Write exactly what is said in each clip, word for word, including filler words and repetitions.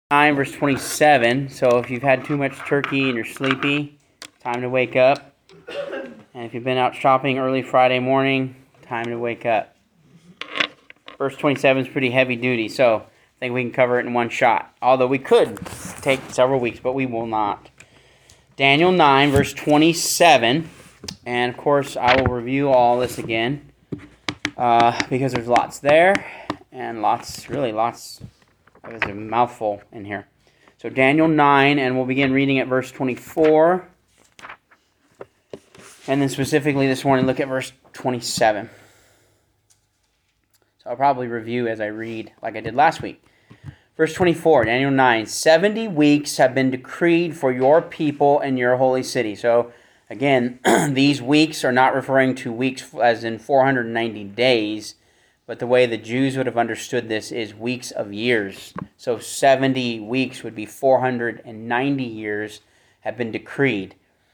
nine, verse twenty-seven. So if you've had too much turkey and you're sleepy, time to wake up. And if you've been out shopping early Friday morning, time to wake up. Verse twenty-seven is pretty heavy duty, so I think we can cover it in one shot. Although we could take several weeks, but we will not. Daniel nine, verse twenty-seven. And of course, I will review all this again uh, because there's lots there and lots, really lots. There's a mouthful in here. So Daniel nine, and we'll begin reading at verse twenty-four. And then specifically this morning, look at verse twenty-seven. So I'll probably review as I read, like I did last week. Verse twenty-four, Daniel nine. Seventy weeks have been decreed for your people and your holy city. So again, these weeks are not referring to weeks as in four hundred ninety days, but the way the Jews would have understood this is weeks of years. So seventy weeks would be four hundred ninety years have been decreed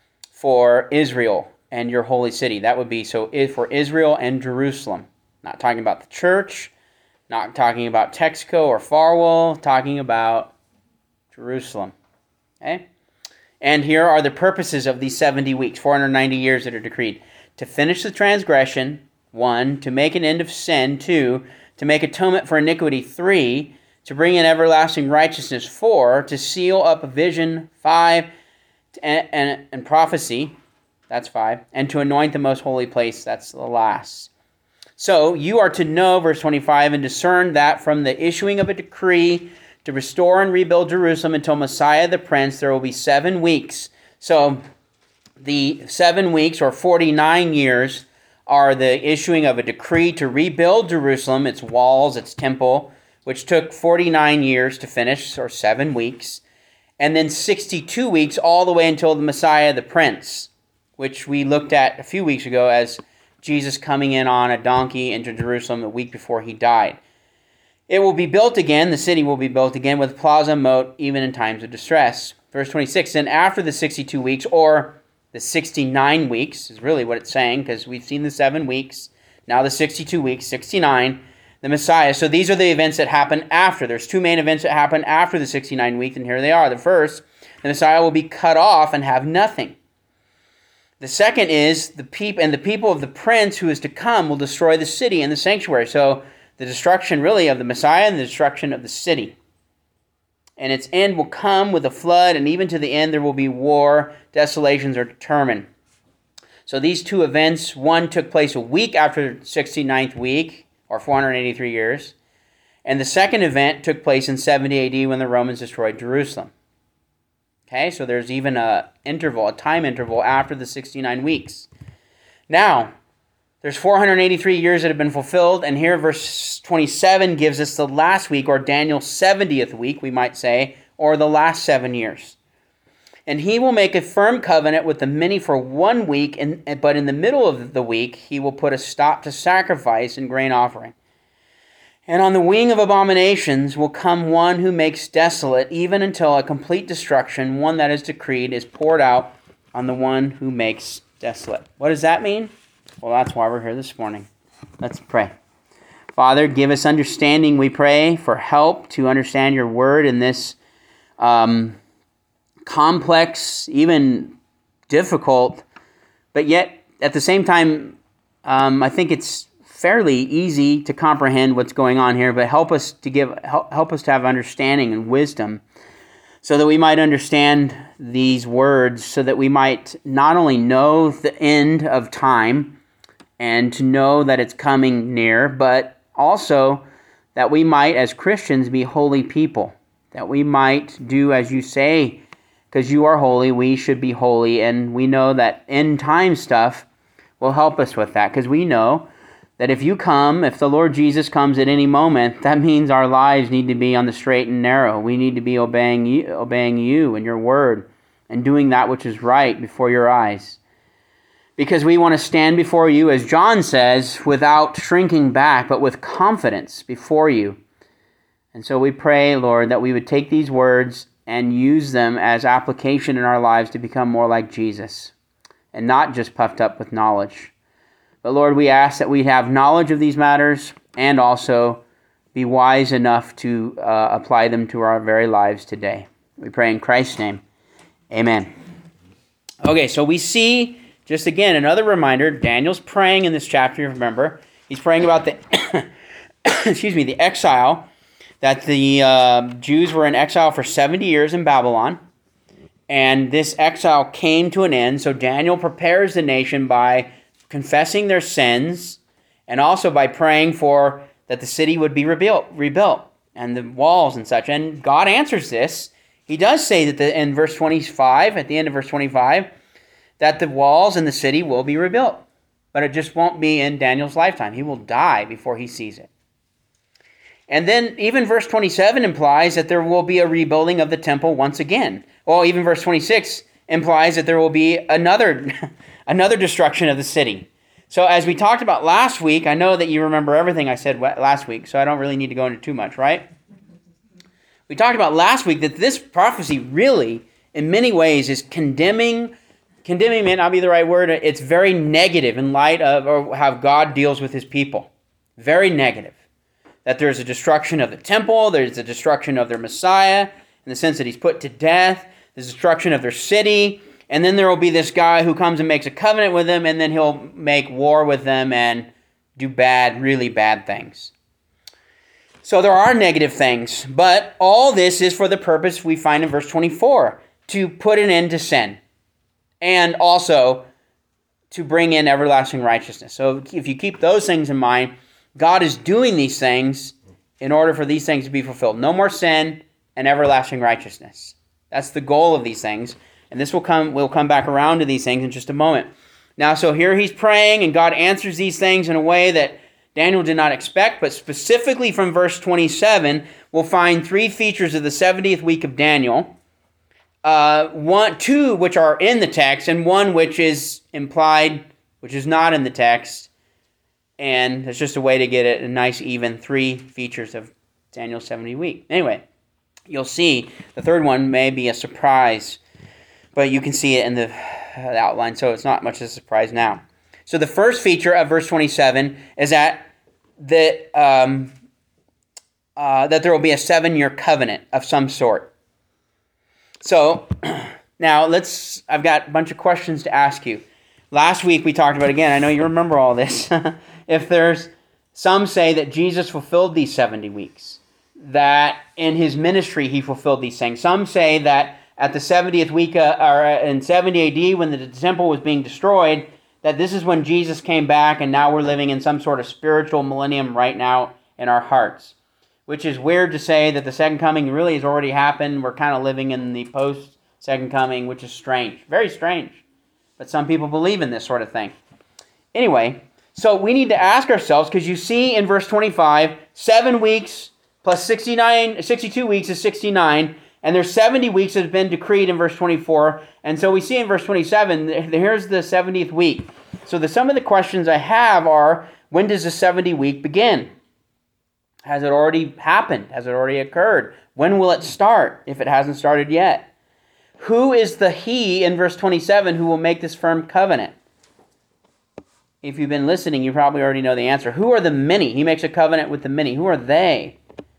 for Israel and your holy city. That would be so for Israel and Jerusalem. Not talking about the church, not talking about Texaco or Farwell, talking about Jerusalem. Okay? And here are the purposes of these seventy weeks, four hundred ninety years that are decreed. To finish the transgression, one, to make an end of sin, two, to make atonement for iniquity, three, to bring in everlasting righteousness, four, to seal up a vision, five, and, and, and prophecy, that's five, and to anoint the most holy place, that's the last. So you are to know, verse twenty-five, and discern that from the issuing of a decree to restore and rebuild Jerusalem until Messiah the Prince, there will be seven weeks. So the seven weeks, or forty-nine years, are the issuing of a decree to rebuild Jerusalem, its walls, its temple, which took forty-nine years to finish, or seven weeks, and then sixty-two weeks all the way until the Messiah the Prince, which we looked at a few weeks ago as Jesus coming in on a donkey into Jerusalem the week before he died. It will be built again, the city will be built again with plaza moat, even in times of distress. Verse twenty-six, and after the sixty-two weeks, or the sixty-nine weeks, is really what it's saying, because we've seen the seven weeks, now the sixty-two weeks, sixty-nine, the Messiah. So these are the events that happen after. There's two main events that happen after the sixty-nine weeks, and here they are. The first, the Messiah will be cut off and have nothing. The second is, the peop- and the people of the prince who is to come will destroy the city and the sanctuary. So the destruction really of the Messiah and the destruction of the city. And its end will come with a flood, and even to the end there will be war. Desolations are determined. So these two events, one took place a week after the sixty-ninth week, or four hundred eighty-three years. And the second event took place in seventy A D when the Romans destroyed Jerusalem. Okay, so there's even a interval, a time interval after the sixty-nine weeks. Now, there's four hundred eighty-three years that have been fulfilled, and here verse twenty-seven gives us the last week, or Daniel's seventieth week, we might say, or the last seven years. And he will make a firm covenant with the many for one week, and, but in the middle of the week, he will put a stop to sacrifice and grain offering. And on the wing of abominations will come one who makes desolate, even until a complete destruction, one that is decreed, is poured out on the one who makes desolate. What does that mean? Well, that's why we're here this morning. Let's pray. Father, give us understanding, we pray, for help to understand your word in this um, complex, even difficult, but yet at the same time, um, I think it's fairly easy to comprehend what's going on here, but help us to give help, help us to have understanding and wisdom so that we might understand these words, so that we might not only know the end of time and to know that it's coming near, but also that we might, as Christians, be holy people, that we might do as you say, because you are holy, we should be holy, and we know that end time stuff will help us with that, because we know that if you come, if the Lord Jesus comes at any moment, that means our lives need to be on the straight and narrow. We need to be obeying you, obeying you and your word and doing that which is right before your eyes. Because we want to stand before you, as John says, without shrinking back, but with confidence before you. And so we pray, Lord, that we would take these words and use them as application in our lives to become more like Jesus and not just puffed up with knowledge. But Lord, we ask that we have knowledge of these matters and also be wise enough to uh, apply them to our very lives today. We pray in Christ's name. Amen. Okay, so we see, just again, another reminder, Daniel's praying in this chapter, remember. He's praying about the, excuse me, the exile, that the uh, Jews were in exile for seventy years in Babylon, and this exile came to an end, so Daniel prepares the nation by confessing their sins, and also by praying for that the city would be rebuilt, rebuilt, and the walls and such. And God answers this. He does say that the, in verse twenty-five, at the end of verse twenty-five, that the walls and the city will be rebuilt. But it just won't be in Daniel's lifetime. He will die before he sees it. And then even verse twenty-seven implies that there will be a rebuilding of the temple once again. Well, even verse twenty-six implies that there will be another, another destruction of the city. So as we talked about last week, I know that you remember everything I said last week, so I don't really need to go into too much, right? We talked about last week that this prophecy really, in many ways, is condemning, condemning may not be the right word, it's very negative in light of how God deals with his people. Very negative. That there's a destruction of the temple, there's a destruction of their Messiah, in the sense that he's put to death, there's destruction of their city, and then there will be this guy who comes and makes a covenant with them, and then he'll make war with them and do bad, really bad things. So there are negative things, but all this is for the purpose we find in verse twenty-four, to put an end to sin, and also to bring in everlasting righteousness. So if you keep those things in mind, God is doing these things in order for these things to be fulfilled. No more sin and everlasting righteousness. That's the goal of these things. And this will come, we'll come back around to these things in just a moment. Now, so here he's praying, and God answers these things in a way that Daniel did not expect, but specifically from verse twenty-seven, we'll find three features of the seventieth week of Daniel. Uh, one, two which are in the text, and one which is implied, which is not in the text. And it's just a way to get it a nice even three features of Daniel's seventy week. Anyway, you'll see the third one may be a surprise, but you can see it in the outline, so it's not much of a surprise now. So the first feature of verse twenty-seven is that that um, uh, that there will be a seven-year covenant of some sort. So now let's. I've got a bunch of questions to ask you. Last week we talked about, again, I know you remember all this. If there's, some say that Jesus fulfilled these seventy weeks, that in his ministry he fulfilled these things. Some say that at the seventieth week, uh, or in seventy A D, when the temple was being destroyed, that this is when Jesus came back, and now we're living in some sort of spiritual millennium right now in our hearts. Which is weird to say that the second coming really has already happened. We're kind of living in the post-second coming, which is strange. Very strange. But some people believe in this sort of thing. Anyway, so we need to ask ourselves, because you see in verse twenty-five, seven weeks plus sixty-nine, sixty-two weeks is sixty-nine, and there's seventy weeks that have been decreed in verse twenty-four. And so we see in verse twenty-seven, here's the seventieth week. So the, some of the questions I have are, when does the seventy week begin? Has it already happened? Has it already occurred? When will it start, if it hasn't started yet? Who is the he in verse twenty-seven who will make this firm covenant? If you've been listening, you probably already know the answer. Who are the many? He makes a covenant with the many. Who are they?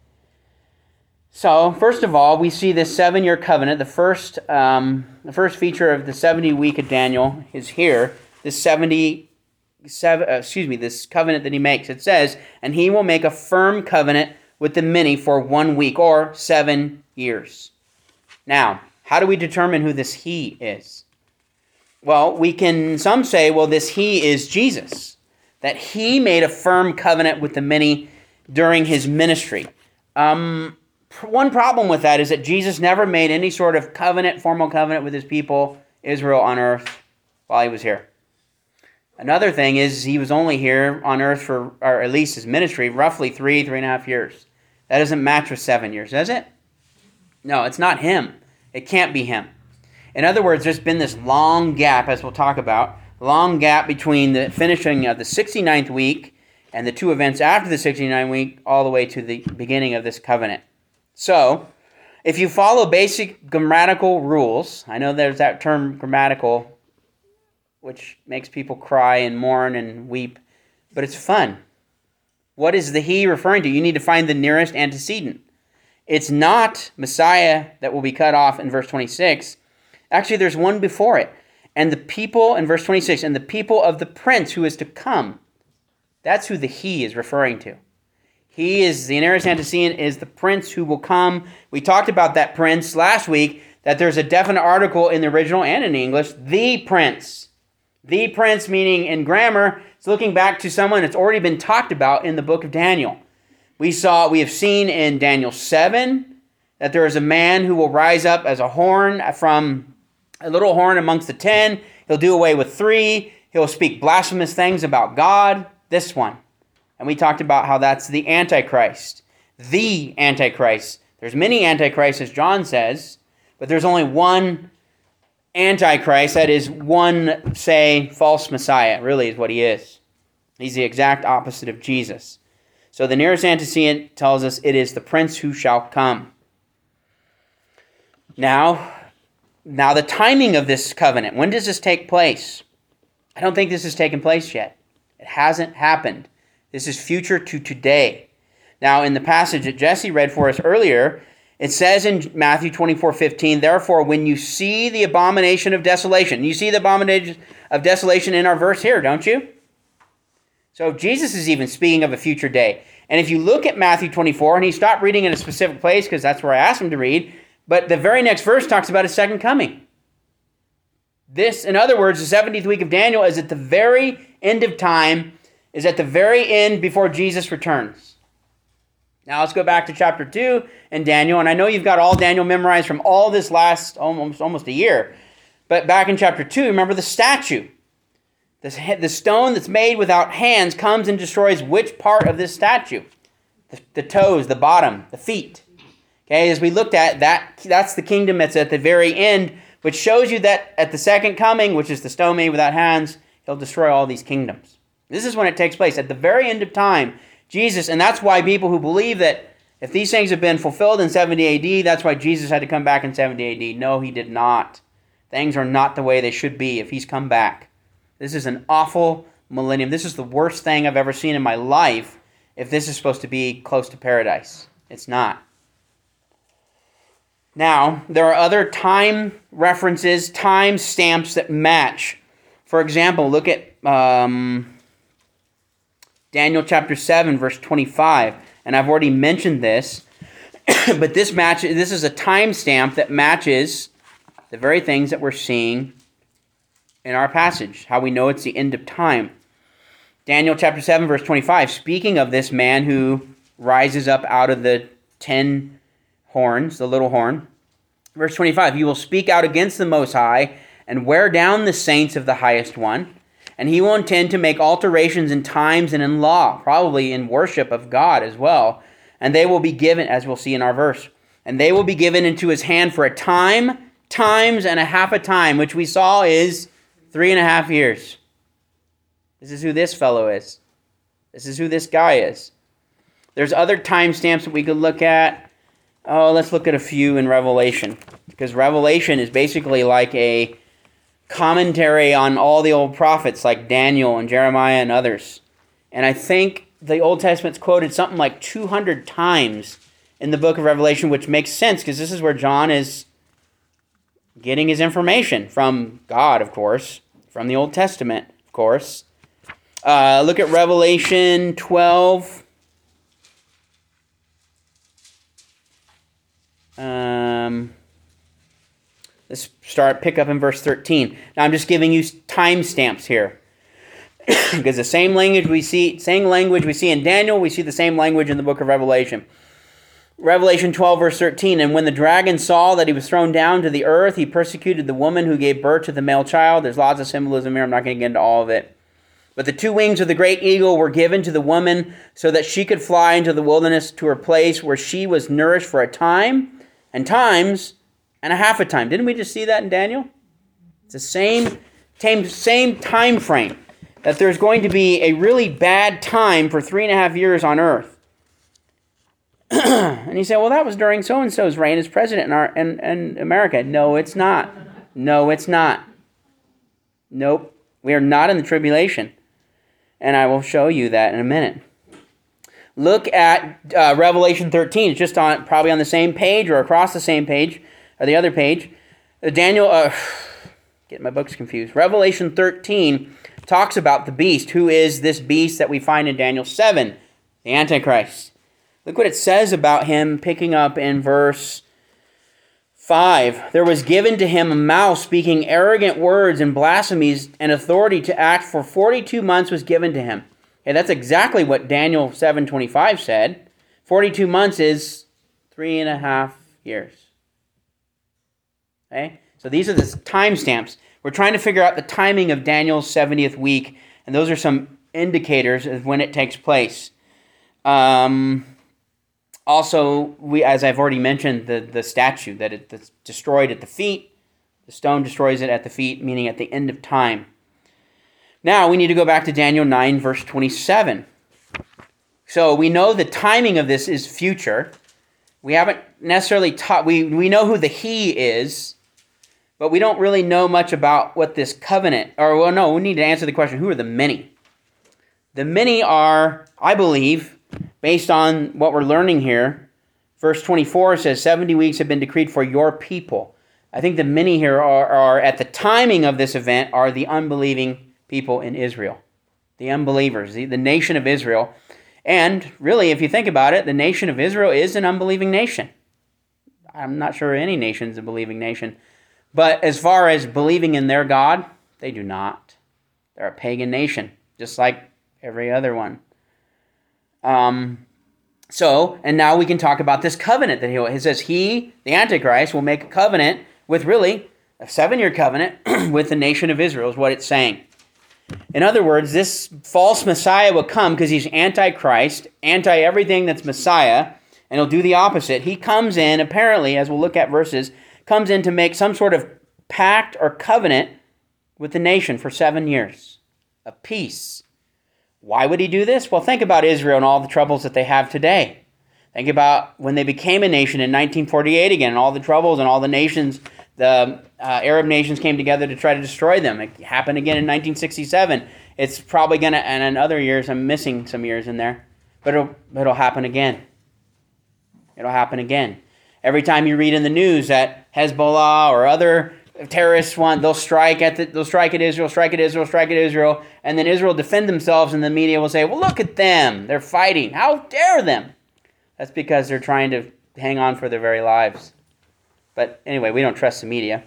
So, first of all, we see this seven-year covenant. The first, um, the first feature of the seventy week of Daniel is here. This seventy, seven, uh, excuse me, this covenant that he makes. It says, and he will make a firm covenant with the many for one week, or seven years. Now, how do we determine who this he is? Well, we can, some say, well, this he is Jesus. That he made a firm covenant with the many during his ministry. Um, one problem with that is that Jesus never made any sort of covenant, formal covenant with his people, Israel, on earth while he was here. Another thing is he was only here on earth for, or at least his ministry, roughly three, three and a half years. That doesn't match with seven years, does it? No, it's not him. It can't be him. In other words, there's been this long gap, as we'll talk about, long gap between the finishing of the sixty-ninth week and the two events after the sixty-ninth week, all the way to the beginning of this covenant. So, if you follow basic grammatical rules, I know there's that term grammatical, which makes people cry and mourn and weep, but it's fun. What is the he referring to? You need to find the nearest antecedent. It's not Messiah that will be cut off in verse twenty-six. Actually, there's one before it. And the people, in verse twenty-six, and the people of the prince who is to come. That's who the he is referring to. He is, the nearest antecedent is the prince who will come. We talked about that prince last week, that there's a definite article in the original and in English, the prince. The prince, meaning in grammar, it's looking back to someone that's already been talked about in the book of Daniel. We saw, we have seen in Daniel seven that there is a man who will rise up as a horn from a little horn amongst the ten. He'll do away with three. He'll speak blasphemous things about God. This one. And we talked about how that's the Antichrist. The Antichrist. There's many Antichrists, as John says, but there's only one Antichrist, that is one, say, false Messiah, really is what he is. He's the exact opposite of Jesus. So the nearest antecedent tells us it is the prince who shall come. Now, now the timing of this covenant, when does this take place? I don't think this has taken place yet. It hasn't happened. This is future to today. Now, in the passage that Jesse read for us earlier, it says in Matthew twenty-four fifteen, therefore, when you see the abomination of desolation, you see the abomination of desolation in our verse here, don't you? So Jesus is even speaking of a future day. And if you look at Matthew twenty-four, and he stopped reading in a specific place because that's where I asked him to read, but the very next verse talks about his second coming. This, in other words, the seventieth week of Daniel is at the very end of time, is at the very end before Jesus returns. Now let's go back to chapter two in Daniel, and I know you've got all Daniel memorized from all this last almost, almost a year, but back in chapter two, remember the statue. The, the stone that's made without hands comes and destroys which part of this statue? The, the toes, the bottom, the feet. Okay, as we looked at, that that's the kingdom that's at the very end, which shows you that at the second coming, which is the stone made without hands, he'll destroy all these kingdoms. This is when it takes place. At the very end of time, Jesus, and that's why people who believe that if these things have been fulfilled in seventy A D, that's why Jesus had to come back in seventy A D. No, he did not. Things are not the way they should be if he's come back. This is an awful millennium. This is the worst thing I've ever seen in my life if this is supposed to be close to paradise. It's not. Now, there are other time references, time stamps that match. For example, look at um, Daniel chapter seven, verse twenty-five. And I've already mentioned this, but this match, this is a time stamp that matches the very things that we're seeing in our passage, how we know it's the end of time. Daniel chapter seven, verse twenty-five, speaking of this man who rises up out of the ten horns, the little horn. Verse twenty-five, you will speak out against the Most High and wear down the saints of the Highest One, and he will intend to make alterations in times and in law, probably in worship of God as well, and they will be given, as we'll see in our verse, and they will be given into his hand for a time, times, and a half a time, which we saw is three and a half years. This is who this fellow is. This is who this guy is. There's other timestamps that we could look at. Oh, let's look at a few in Revelation, because Revelation is basically like a commentary on all the old prophets like Daniel and Jeremiah and others. And I think the Old Testament's quoted something like two hundred times in the book of Revelation, which makes sense because this is where John is getting his information from God, of course, from the Old Testament, of course. Uh, look at Revelation twelve. Um, let's start, pick up in verse thirteen. Now I'm just giving you timestamps here. Because the same language we see, same language we see in Daniel, we see the same language in the book of Revelation. Revelation twelve, verse thirteen, and when the dragon saw that he was thrown down to the earth, he persecuted the woman who gave birth to the male child. There's lots of symbolism here. I'm not going to get into all of it. But the two wings of the great eagle were given to the woman so that she could fly into the wilderness to her place where she was nourished for a time and times and a half a time. Didn't we just see that in Daniel? It's the same, same, same time frame, that there's going to be a really bad time for three and a half years on earth. And you say, well, that was during so-and-so's reign as president in, our, in, in America. No, it's not. No, it's not. Nope. We are not in the tribulation. And I will show you that in a minute. look at uh, Revelation thirteen. It's just on probably on the same page or across the same page or the other page. Uh, Daniel, uh, getting my books confused. Revelation thirteen talks about the beast. Who is this beast that we find in Daniel seven? The Antichrist. Look what it says about him, picking up in verse five. There was given to him a mouth speaking arrogant words and blasphemies, and authority to act for forty-two months was given to him. Okay, that's exactly what Daniel seven twenty-five said. forty-two months is three and a half years. Okay, so these are the timestamps. We're trying to figure out the timing of Daniel's seventieth week, and those are some indicators of when it takes place. Um... Also, we, as I've already mentioned, the, the statue that it, that's destroyed at the feet. The stone destroys it at the feet, meaning at the end of time. Now, we need to go back to Daniel nine, verse twenty-seven. So, we know the timing of this is future. We haven't necessarily taught, we, we know who the he is, but we don't really know much about what this covenant, or well, no, we need to answer the question, who are the many? The many are, I believe, based on what we're learning here, verse twenty-four says, seventy weeks have been decreed for your people. I think the many here are, are, at the timing of this event, are the unbelieving people in Israel. The unbelievers, the, the nation of Israel. And really, if you think about it, the nation of Israel is an unbelieving nation. I'm not sure any nation is a believing nation. But as far as believing in their God, they do not. They're a pagan nation, just like every other one. Um, so, and now we can talk about this covenant that he, he says he, the Antichrist, will make a covenant with really a seven-year covenant with the nation of Israel is what it's saying. In other words, this false Messiah will come because he's anti-Christ, anti-everything that's Messiah, and he'll do the opposite. He comes in, apparently, as we'll look at verses, comes in to make some sort of pact or covenant with the nation for seven years of peace. Why would he do this? Well, think about Israel and all the troubles that they have today. Think about when they became a nation in nineteen forty-eight again, and all the troubles and all the nations, the uh, Arab nations came together to try to destroy them. It happened again in nineteen sixty-seven. It's probably going to, and in other years, I'm missing some years in there, but it'll, it'll happen again. It'll happen again. Every time you read in the news that Hezbollah or other terrorists want, they'll strike at the, they'll strike at Israel, strike at Israel, strike at Israel, and then Israel defend themselves, and the media will say, well, look at them. They're fighting. How dare them? That's because they're trying to hang on for their very lives. But anyway, we don't trust the media.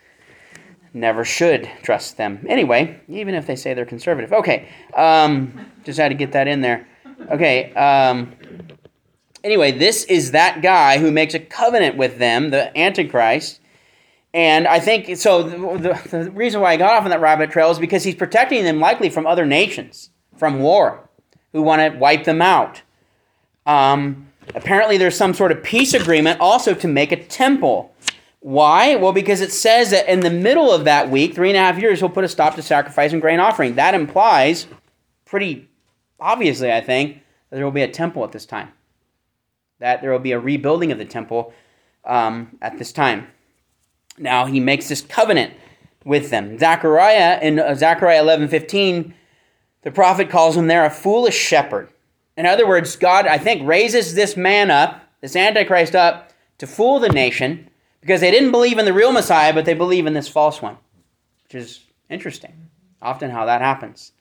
Never should trust them. Anyway, even if they say they're conservative. Okay, um, just had to get that in there. Okay, um, anyway, this is that guy who makes a covenant with them, the Antichrist. And I think, so the, the reason why I got off on that rabbit trail is because he's protecting them likely from other nations, from war, who want to wipe them out. Um, apparently there's some sort of peace agreement also to make a temple. Why? Well, because it says that in the middle of that week, three and a half years, he'll put a stop to sacrifice and grain offering. That implies, pretty obviously, I think, that there will be a temple at this time. That there will be a rebuilding of the temple um, at this time. Now, he makes this covenant with them. Zechariah, in Zechariah eleven fifteen, the prophet calls him there a foolish shepherd. In other words, God, I think, raises this man up, this Antichrist up, to fool the nation, because they didn't believe in the real Messiah, but they believe in this false one, which is interesting, often how that happens.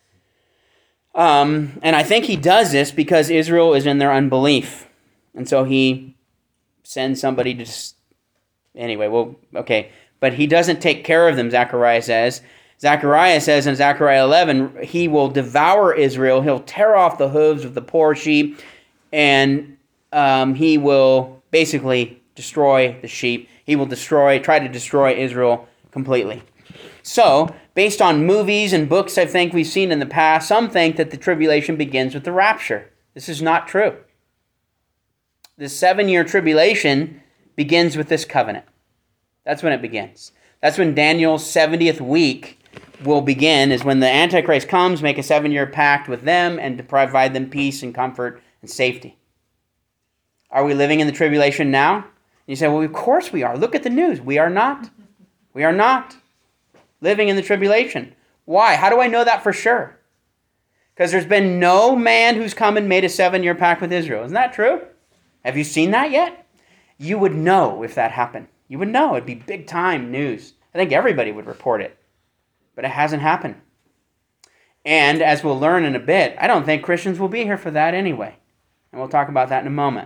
Um, and I think he does this because Israel is in their unbelief. And so he sends somebody to... Anyway, well, okay. But he doesn't take care of them, Zechariah says. Zechariah says in Zechariah eleven, he will devour Israel. He'll tear off the hooves of the poor sheep. And um, he will basically destroy the sheep. He will destroy, try to destroy Israel completely. So, based on movies and books I think we've seen in the past, some think that the tribulation begins with the rapture. This is not true. The seven-year tribulation begins with this covenant. That's when it begins. That's when Daniel's seventieth week will begin, is when the Antichrist comes, make a seven-year pact with them, and to provide them peace and comfort and safety. Are we living in the tribulation now? And you say, well, of course we are. Look at the news. We are not. We are not living in the tribulation. Why? How do I know that for sure? Because there's been no man who's come and made a seven-year pact with Israel. Isn't that true? Have you seen that yet? You would know if that happened. You would know. It'd be big-time news. I think everybody would report it. But it hasn't happened. And as we'll learn in a bit, I don't think Christians will be here for that anyway. And we'll talk about that in a moment.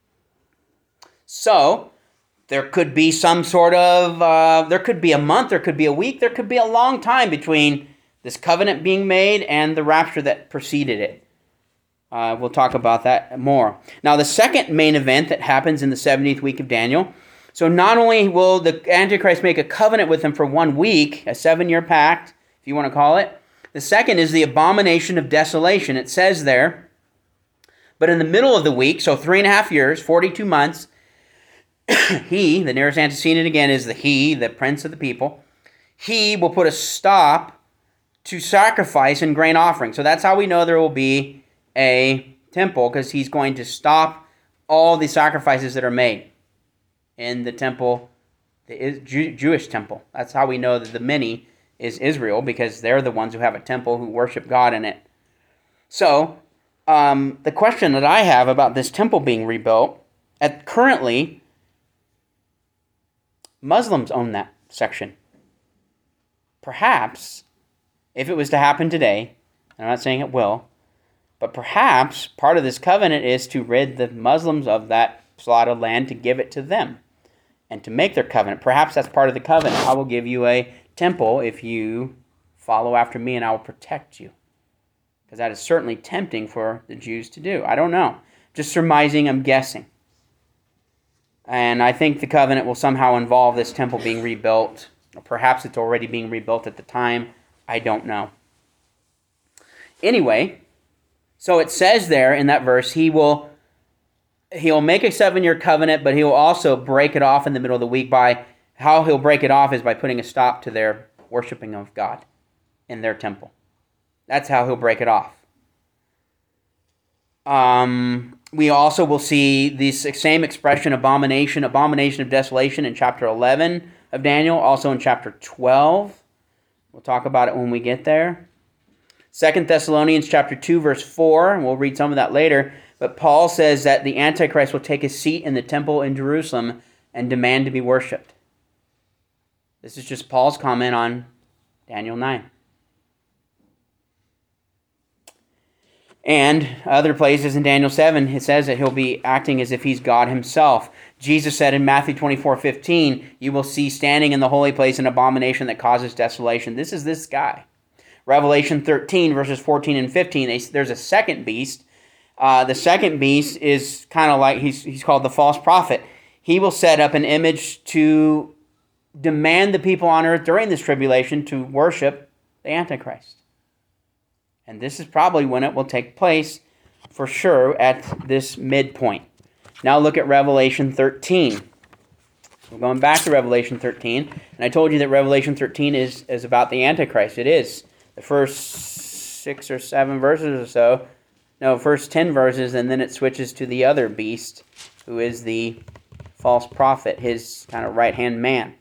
So, there could be some sort of, uh, there could be a month, there could be a week, there could be a long time between this covenant being made and the rapture that preceded it. Uh, we'll talk about that more. Now, the second main event that happens in the seventieth week of Daniel, so not only will the Antichrist make a covenant with them for one week, a seven-year pact, if you want to call it, the second is the abomination of desolation. It says there, but in the middle of the week, so three and a half years, forty-two months, he, the nearest antecedent again is the he, the prince of the people, he will put a stop to sacrifice and grain offering. So that's how we know there will be a temple, because he's going to stop all the sacrifices that are made in the temple, the Jew- Jewish temple. That's how we know that the many is Israel, because they're the ones who have a temple who worship God in it. So, um, the question that I have about this temple being rebuilt, at currently, Muslims own that section. Perhaps, if it was to happen today, I'm not saying it will, but perhaps part of this covenant is to rid the Muslims of that plot of land, to give it to them and to make their covenant. Perhaps that's part of the covenant. I will give you a temple if you follow after me, and I will protect you. Because that is certainly tempting for the Jews to do. I don't know. Just surmising, I'm guessing. And I think the covenant will somehow involve this temple being rebuilt. Or perhaps it's already being rebuilt at the time. I don't know. Anyway, so it says there in that verse, he will he'll make a seven-year covenant, but he will also break it off in the middle of the week. By how he'll break it off is by putting a stop to their worshiping of God in their temple. That's how he'll break it off. Um, we also will see this same expression, abomination, abomination of desolation, in chapter eleven of Daniel, also in chapter twelve. We'll talk about it when we get there. Second Thessalonians chapter two, verse four, and we'll read some of that later. But Paul says that the Antichrist will take his seat in the temple in Jerusalem and demand to be worshipped. This is just Paul's comment on Daniel nine. And other places in Daniel seven, it says that he'll be acting as if he's God himself. Jesus said in Matthew twenty-four fifteen, you will see standing in the holy place an abomination that causes desolation. This is this guy. Revelation thirteen, verses fourteen and fifteen, they, there's a second beast. Uh, the second beast is kind of like, he's, he's called the false prophet. He will set up an image to demand the people on earth during this tribulation to worship the Antichrist. And this is probably when it will take place, for sure, at this midpoint. Now look at Revelation thirteen. We're going back to Revelation thirteen. And I told you that Revelation thirteen is, is about the Antichrist. It is. The first six or seven verses or so. No, first ten verses, and then it switches to the other beast, who is the false prophet, his kind of right-hand man.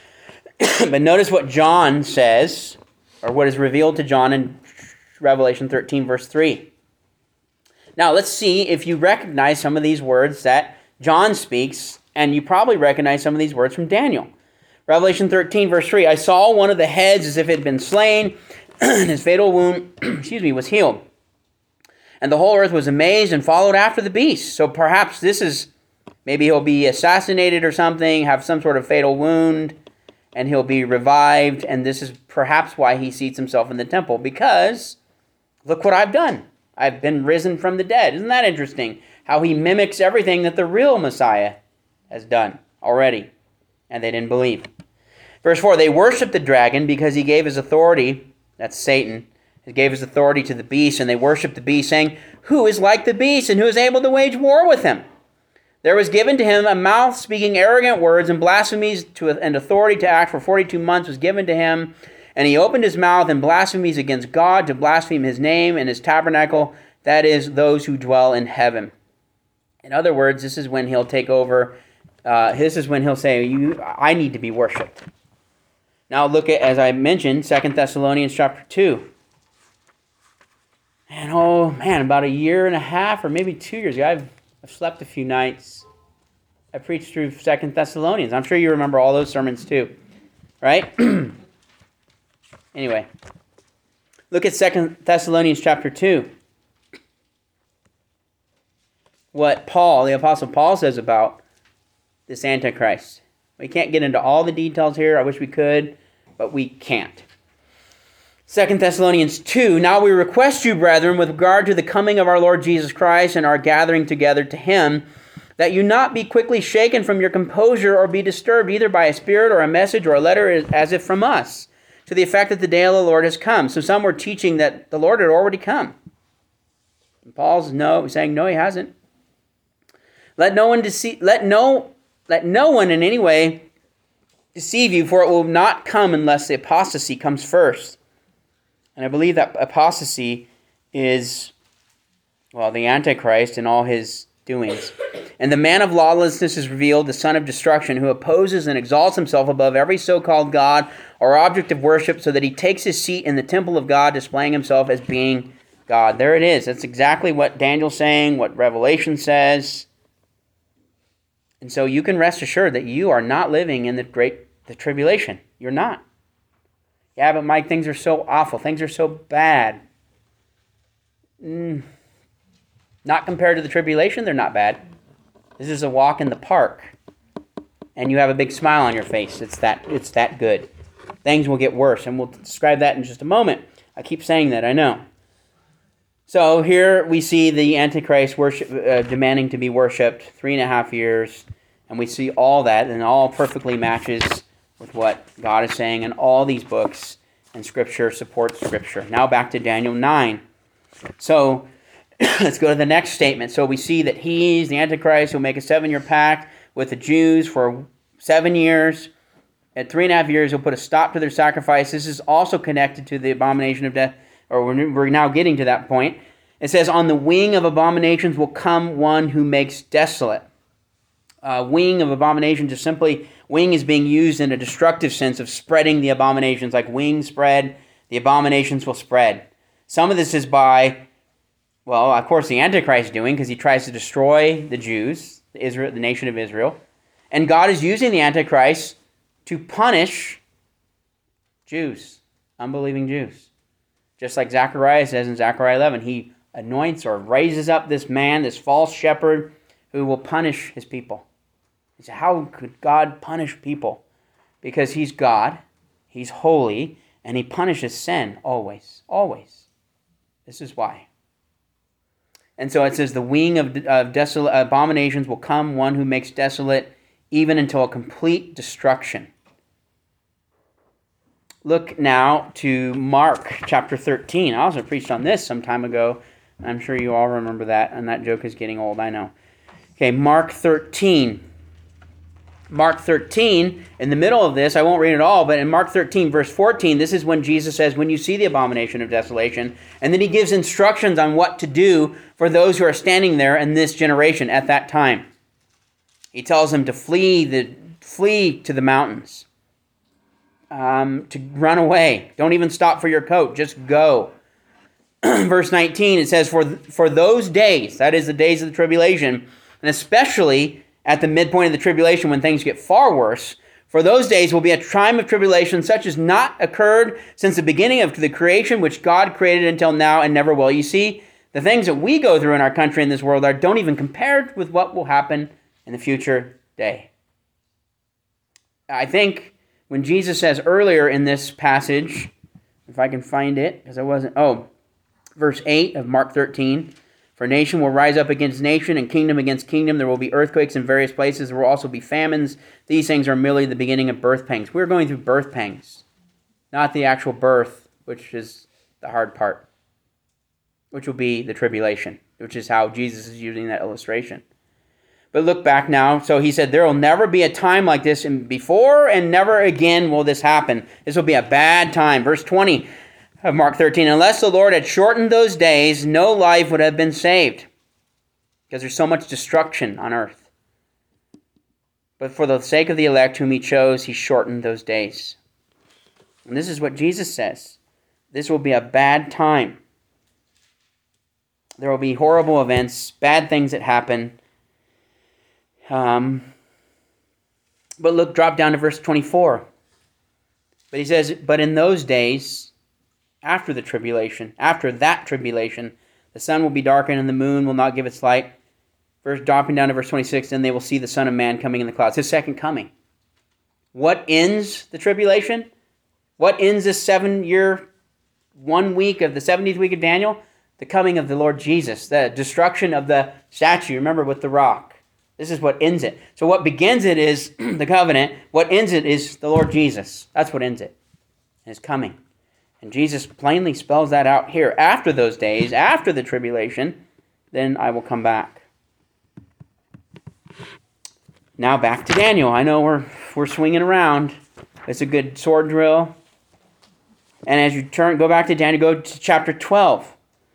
But notice what John says, or what is revealed to John in Revelation thirteen, verse three. Now, let's see if you recognize some of these words that John speaks, and you probably recognize some of these words from Daniel. Revelation thirteen, verse three, I saw one of the heads as if it had been slain, and his fatal wound, excuse me, was healed. And the whole earth was amazed and followed after the beast. So perhaps this is, maybe he'll be assassinated or something, have some sort of fatal wound, and he'll be revived, and this is perhaps why he seats himself in the temple, because look what I've done. I've been risen from the dead. Isn't that interesting? How he mimics everything that the real Messiah has done already, and they didn't believe. Verse four, they worshiped the dragon because he gave his authority, that's Satan, he gave his authority to the beast, and they worshiped the beast, saying, who is like the beast, and who is able to wage war with him? There was given to him a mouth speaking arrogant words, and blasphemies to and authority to act for forty-two months was given to him. And he opened his mouth in blasphemies against God, to blaspheme his name and his tabernacle, that is, those who dwell in heaven. In other words, this is when he'll take over, uh, this is when he'll say, "You, I need to be worshipped." Now look at, as I mentioned, Second Thessalonians chapter two. And oh man, about a year and a half or maybe two years ago, I've, I've slept a few nights. I preached through Second Thessalonians. I'm sure you remember all those sermons too, right? Anyway, look at Second Thessalonians chapter two. What Paul, the Apostle Paul, says about this Antichrist. We can't get into all the details here. I wish we could, but we can't. Second Thessalonians two, now we request you, brethren, with regard to the coming of our Lord Jesus Christ and our gathering together to him, that you not be quickly shaken from your composure or be disturbed either by a spirit or a message or a letter as if from us, to the effect that the day of the Lord has come. So some were teaching that the Lord had already come. And Paul's no, saying, no, he hasn't. Let no one deceive, let no, let no one in any way deceive you, for it will not come unless the apostasy comes first. And I believe that apostasy is, well, the Antichrist and all his doings. And the man of lawlessness is revealed, the son of destruction, who opposes and exalts himself above every so-called God or object of worship, so that he takes his seat in the temple of God, displaying himself as being God. There it is. That's exactly what Daniel's saying, what Revelation says. And so you can rest assured that you are not living in the great the tribulation. You're not. Yeah, but Mike, things are so awful. Things are so bad. Mm. Not compared to the tribulation, they're not bad. This is a walk in the park. And you have a big smile on your face. It's that, it's that good. Things will get worse, and we'll describe that in just a moment. I keep saying that, I know. So here we see the Antichrist worship, uh, demanding to be worshipped, three and a half years, and we see all that, and all perfectly matches with what God is saying, and all these books and Scripture support Scripture. Now back to Daniel nine. So let's go to the next statement. So we see that he's the Antichrist who will make a seven-year pact with the Jews for seven years. At three and a half years, he'll put a stop to their sacrifice. This is also connected to the abomination of death, or we're now getting to that point. It says, on the wing of abominations will come one who makes desolate. Uh, wing of abominations is simply, wing is being used in a destructive sense of spreading the abominations. Like wings spread, the abominations will spread. Some of this is by, well, of course, the Antichrist doing, because he tries to destroy the Jews, the, Israel, the nation of Israel. And God is using the Antichrist to punish Jews, unbelieving Jews. Just like Zechariah says in Zechariah eleven, he anoints or raises up this man, this false shepherd, who will punish his people. He said, how could God punish people? Because he's God, he's holy, and he punishes sin always, always. This is why. And so it says, the wing of, of desolate abominations will come, one who makes desolate, even until a complete destruction. Look now to Mark chapter thirteen. I also preached on this some time ago. I'm sure you all remember that, and that joke is getting old, I know. Okay, Mark thirteen. Mark thirteen, in the middle of this, I won't read it all, but in Mark thirteen, verse fourteen, this is when Jesus says, when you see the abomination of desolation, and then he gives instructions on what to do for those who are standing there in this generation at that time. He tells them to flee the flee to the mountains. Um, to run away. Don't even stop for your coat. Just go. Verse nineteen, it says, for, for those days, that is the days of the tribulation, and especially at the midpoint of the tribulation when things get far worse, for those days will be a time of tribulation such as not occurred since the beginning of the creation, which God created until now and never will. You see, the things that we go through in our country and this world are don't even compare with what will happen in the future day. I think when Jesus says earlier in this passage, if I can find it, because I wasn't, oh, verse eight of Mark thirteen, for nation will rise up against nation and kingdom against kingdom. There will be earthquakes in various places. There will also be famines. These things are merely the beginning of birth pangs. We're going through birth pangs, not the actual birth, which is the hard part, which will be the tribulation, which is how Jesus is using that illustration. But look back now. So he said, there will never be a time like this before, and never again will this happen. This will be a bad time. Verse twenty of Mark thirteen, unless the Lord had shortened those days, no life would have been saved, because there's so much destruction on earth. But for the sake of the elect whom he chose, he shortened those days. And this is what Jesus says. This will be a bad time. There will be horrible events, bad things that happen. Um, but look, drop down to verse twenty-four. But he says, but in those days, after the tribulation, after that tribulation, the sun will be darkened and the moon will not give its light. Verse dropping down to verse twenty-six, then they will see the Son of Man coming in the clouds. His second coming. What ends the tribulation? What ends this seven-year, one week of the seventieth week of Daniel? The coming of the Lord Jesus, the destruction of the statue, remember, with the rock. This is what ends it. So what begins it is the covenant. What ends it is the Lord Jesus. That's what ends it. His coming. And Jesus plainly spells that out here. After those days, after the tribulation, then I will come back. Now back to Daniel. I know we're we're swinging around. It's a good sword drill. And as you turn, go back to Daniel, go to chapter twelve.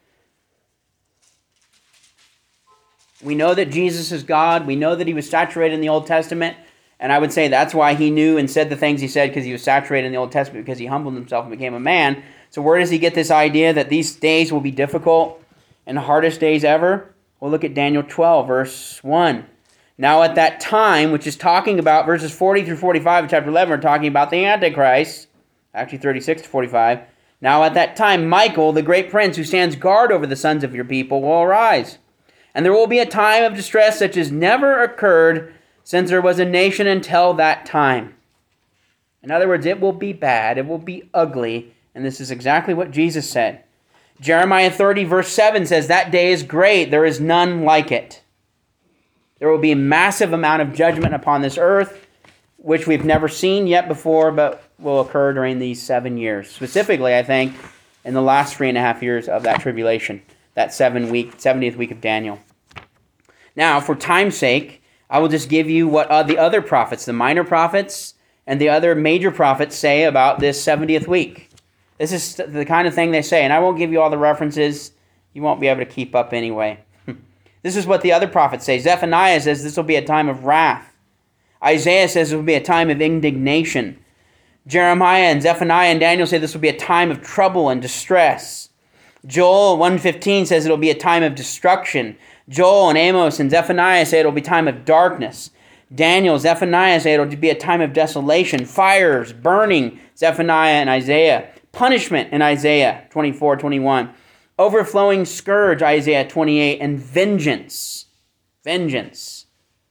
We know that Jesus is God. We know that he was saturated in the Old Testament. And I would say that's why he knew and said the things he said, because he was saturated in the Old Testament, because he humbled himself and became a man. So where does he get this idea that these days will be difficult and the hardest days ever? Well, look at Daniel twelve, verse one. Now at that time, which is talking about verses forty through forty-five of chapter eleven, are talking about the Antichrist. Actually thirty-six to forty-five. Now at that time, Michael, the great prince who stands guard over the sons of your people, will arise. And there will be a time of distress such as never occurred since there was a nation until that time. In other words, it will be bad, it will be ugly, and this is exactly what Jesus said. Jeremiah thirty verse seven says, that day is great, there is none like it. There will be a massive amount of judgment upon this earth, which we've never seen yet before, but will occur during these seven years. Specifically, I think, in the last three and a half years of that tribulation, that seven week, seventieth week of Daniel. Now, for time's sake, I will just give you what uh, the other prophets, the minor prophets, and the other major prophets say about this seventieth week. This is the kind of thing they say, and I won't give you all the references. You won't be able to keep up anyway. This is what the other prophets say. Zephaniah says this will be a time of wrath. Isaiah says it will be a time of indignation. Jeremiah and Zephaniah and Daniel say this will be a time of trouble and distress. Joel one fifteen says it will be a time of destruction. Joel and Amos and Zephaniah say it will be a time of darkness. Daniel, Zephaniah say it will be a time of desolation, fires, burning, Zephaniah and Isaiah. Punishment in Isaiah twenty-four twenty-one. Overflowing scourge, Isaiah twenty-eight, and vengeance. Vengeance.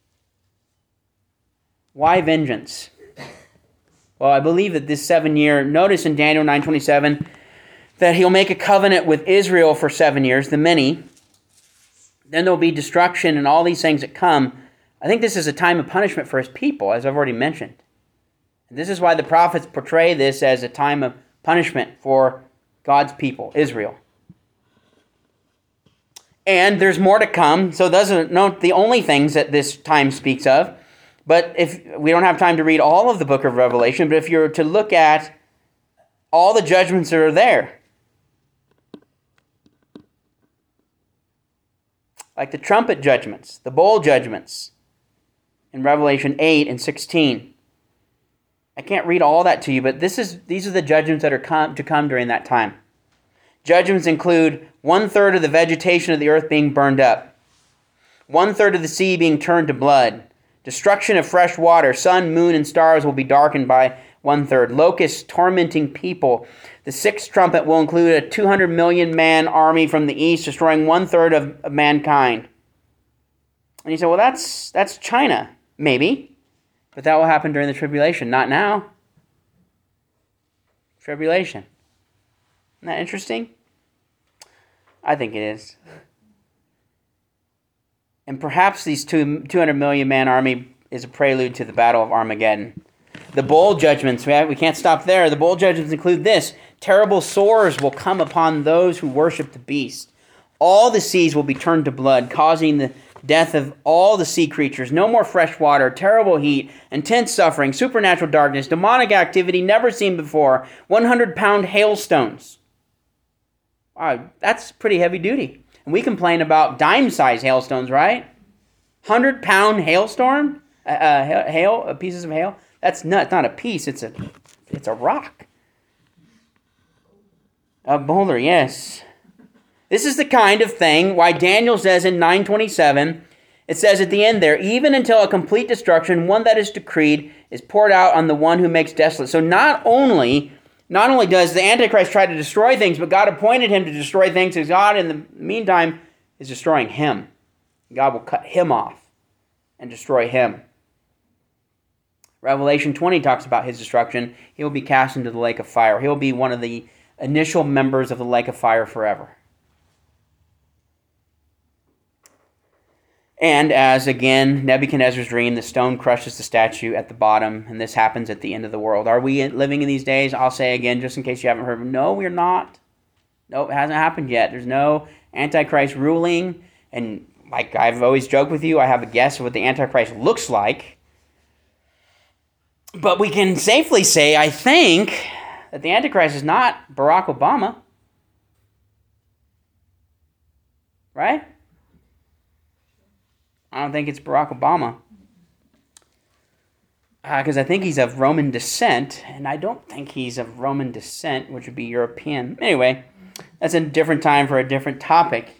Why vengeance? Well, I believe that this seven year, notice in Daniel nine twenty-seven, that he'll make a covenant with Israel for seven years, the many. Then there'll be destruction and all these things that come. I think this is a time of punishment for his people, as I've already mentioned. And this is why the prophets portray this as a time of punishment for God's people, Israel. And there's more to come, so those are not the only things that this time speaks of. But if we don't have time to read all of the book of Revelation, but if you're to look at all the judgments that are there, like the trumpet judgments, the bowl judgments in Revelation eight and sixteen. I can't read all that to you, but this is these are the judgments that are come, to come during that time. Judgments include one-third of the vegetation of the earth being burned up, one-third of the sea being turned to blood, destruction of fresh water, sun, moon, and stars will be darkened by one-third, locusts tormenting people. The sixth trumpet will include a two hundred million man army from the east, destroying one-third of, of mankind. And you say, well, that's that's China. Maybe. But that will happen during the tribulation. Not now. Tribulation. Isn't that interesting? I think it is. And perhaps these two, 200 million man army is a prelude to the Battle of Armageddon. The bowl judgments, we can't stop there. The bowl judgments include this. Terrible sores will come upon those who worship the beast. All the seas will be turned to blood, causing the death of all the sea creatures. No more fresh water, terrible heat, intense suffering, supernatural darkness, demonic activity never seen before, one hundred pound hailstones. Wow, that's pretty heavy duty. And we complain about dime-sized hailstones, right? one hundred pound hailstorm? Uh, uh, hail, uh, pieces of hail? That's not, not a piece, it's a, it's a rock. A boulder, yes. This is the kind of thing why Daniel says in nine twenty-seven, it says at the end there, even until a complete destruction, one that is decreed, is poured out on the one who makes desolate. So not only, not only does the Antichrist try to destroy things, but God appointed him to destroy things, because God in the meantime is destroying him. God will cut him off and destroy him. Revelation twenty talks about his destruction. He will be cast into the lake of fire. He will be one of the initial members of the lake of fire forever. And as, again, Nebuchadnezzar's dream, the stone crushes the statue at the bottom, and this happens at the end of the world. Are we living in these days? I'll say again, just in case you haven't heard, no, we're not. No, it hasn't happened yet. There's no Antichrist ruling, and like I've always joked with you, I have a guess of what the Antichrist looks like. But we can safely say, I think, that the Antichrist is not Barack Obama. Right? I don't think it's Barack Obama. Because uh, I think he's of Roman descent, and I don't think he's of Roman descent, which would be European. Anyway, that's a different time for a different topic.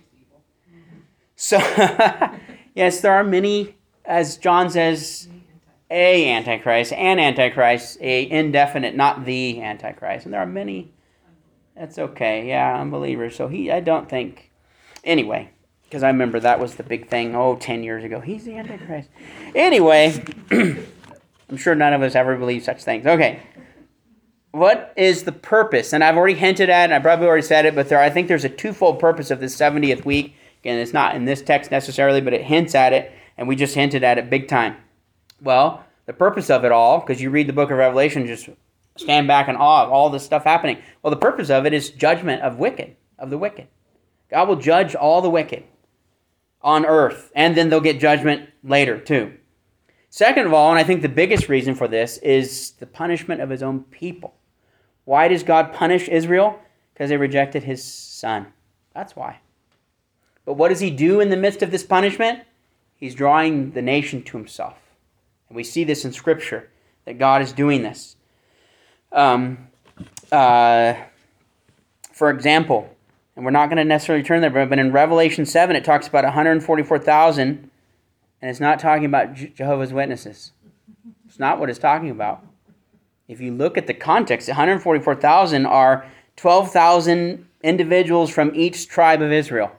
So, yes, there are many, as John says, a Antichrist, an Antichrist, a indefinite, not the Antichrist. And there are many. That's okay. Yeah, unbelievers. So he, I don't think, anyway, because I remember that was the big thing, oh, ten years ago. He's the Antichrist. Anyway, I'm sure none of us ever believe such things. Okay. What is the purpose? And I've already hinted at it, and I probably already said it, but there, I think there's a twofold purpose of this seventieth week. Again, it's not in this text necessarily, but it hints at it, and we just hinted at it big time. Well, the purpose of it all, because you read the book of Revelation, just stand back in awe of all this stuff happening. Well, the purpose of it is judgment of wicked, of the wicked. God will judge all the wicked on earth, and then they'll get judgment later too. Second of all, and I think the biggest reason for this, is the punishment of his own people. Why does God punish Israel? Because they rejected his son. That's why. But what does he do in the midst of this punishment? He's drawing the nation to himself. And we see this in Scripture, that God is doing this. Um, uh, for example, and we're not going to necessarily turn there, but in Revelation seven, it talks about one hundred forty-four thousand, and it's not talking about Jehovah's Witnesses. It's not what it's talking about. If you look at the context, one hundred forty-four thousand are twelve thousand individuals from each tribe of Israel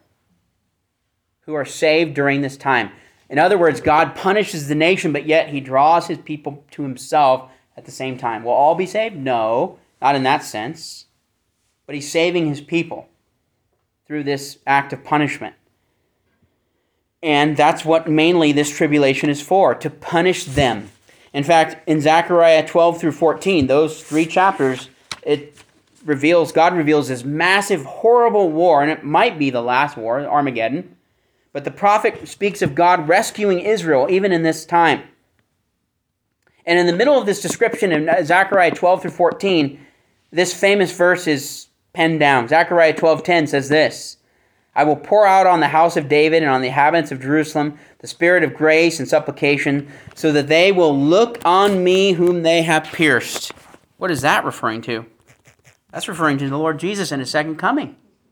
who are saved during this time. In other words, God punishes the nation, but yet he draws his people to himself at the same time. Will all be saved? No, not in that sense. But he's saving his people through this act of punishment. And that's what mainly this tribulation is for, to punish them. In fact, in Zechariah twelve through fourteen, those three chapters, it reveals, God reveals this massive, horrible war, and it might be the last war, Armageddon. But the prophet speaks of God rescuing Israel even in this time. And in the middle of this description in Zechariah twelve through fourteen, this famous verse is penned down. Zechariah twelve ten says this, I will pour out on the house of David and on the inhabitants of Jerusalem the spirit of grace and supplication, so that they will look on me whom they have pierced. What is that referring to? That's referring to the Lord Jesus and his second coming.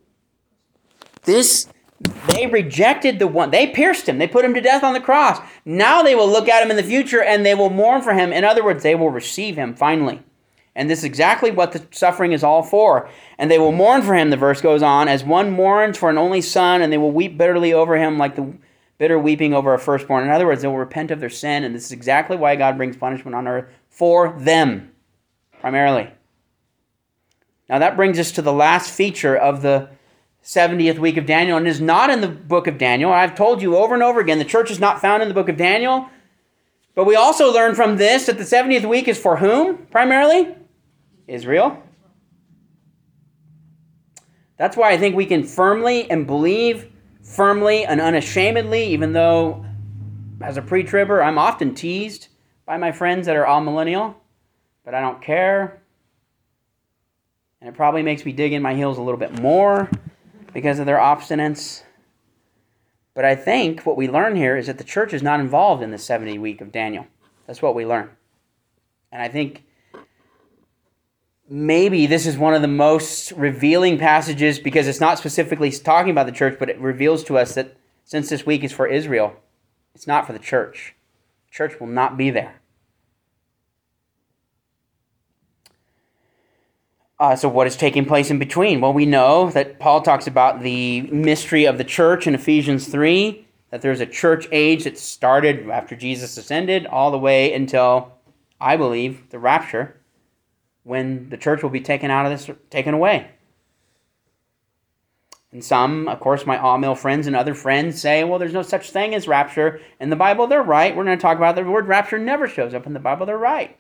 This They rejected the one. They pierced him. They put him to death on the cross. Now they will look at him in the future and they will mourn for him. In other words, they will receive him finally. And this is exactly what the suffering is all for. And they will mourn for him, the verse goes on, as one mourns for an only son, and they will weep bitterly over him like the bitter weeping over a firstborn. In other words, they will repent of their sin. And this is exactly why God brings punishment on earth for them, primarily. Now that brings us to the last feature of the seventieth week of Daniel, and it is not in the book of Daniel. I've told you over and over again, the church is not found in the book of Daniel. But we also learn from this that the seventieth week is for whom, primarily? Israel. That's why I think we can firmly and believe firmly and unashamedly, even though as a pre-tribber, I'm often teased by my friends that are all millennial, but I don't care. And it probably makes me dig in my heels a little bit more because of their obstinance. But I think what we learn here is that the church is not involved in the seventy week of Daniel. That's what we learn. And I think maybe this is one of the most revealing passages because it's not specifically talking about the church, but it reveals to us that since this week is for Israel, it's not for the church. The church will not be there. Uh, so what is taking place in between? Well, we know that Paul talks about the mystery of the church in Ephesians three, that there's a church age that started after Jesus ascended all the way until, I believe, the rapture, when the church will be taken out of this, taken away. And some, of course, my all-male friends and other friends say, well, there's no such thing as rapture in the Bible. They're right. We're going to talk about the word rapture never shows up in the Bible. They're right.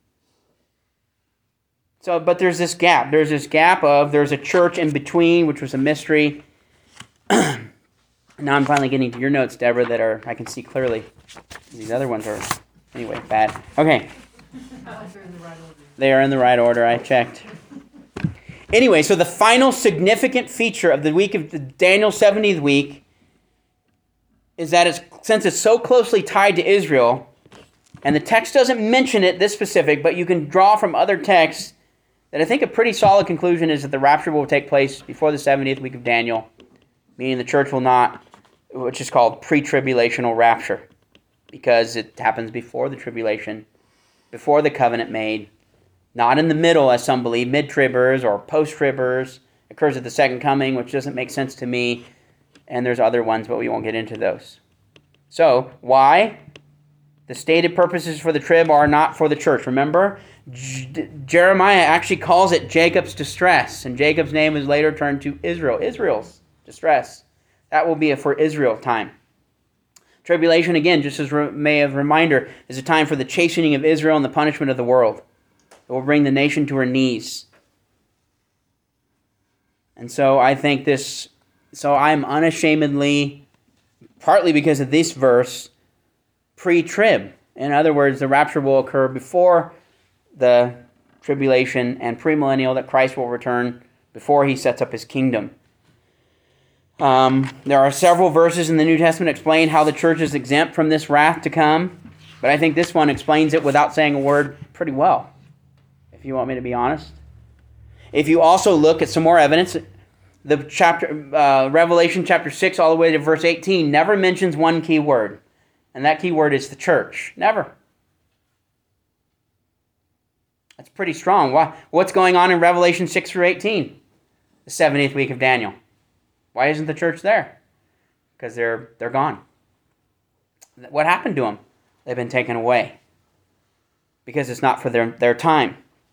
So, but there's this gap. There's this gap of there's a church in between, which was a mystery. Now I'm finally getting to your notes, Deborah, that are I can see clearly. These other ones are, anyway, bad. Okay. They are in the right order. I checked. Anyway, so the final significant feature of the week of the Daniel seventieth week is that it's, since it's so closely tied to Israel, and the text doesn't mention it this specific, but you can draw from other texts that I think a pretty solid conclusion is that the rapture will take place before the seventieth week of Daniel, meaning the church will not, which is called pre-tribulational rapture, because it happens before the tribulation, before the covenant made, not in the middle, as some believe, mid-tribbers or post-tribbers. Occurs at the second coming, which doesn't make sense to me, and there's other ones, but we won't get into those. So, why? The stated purposes for the trib are not for the church. Remember, J- Jeremiah actually calls it Jacob's distress, and Jacob's name is later turned to Israel. Israel's distress. That will be a for Israel time. Tribulation, again, just as re- may of reminder, is a time for the chastening of Israel and the punishment of the world. It will bring the nation to her knees. And so I think this, so I'm unashamedly, partly because of this verse, pre-trib. In other words, the rapture will occur before the tribulation and premillennial, that Christ will return before he sets up his kingdom. Um, there are several verses in the New Testament explain how the church is exempt from this wrath to come, but I think this one explains it without saying a word pretty well, if you want me to be honest. If you also look at some more evidence, the chapter uh, Revelation chapter six all the way to verse eighteen never mentions one key word, and that key word is the church. Never. That's pretty strong. Why? What's going on in Revelation six through eighteen? The seventieth week of Daniel. Why isn't the church there? Because they're they're gone. What happened to them? They've been taken away. Because it's not for their, their time.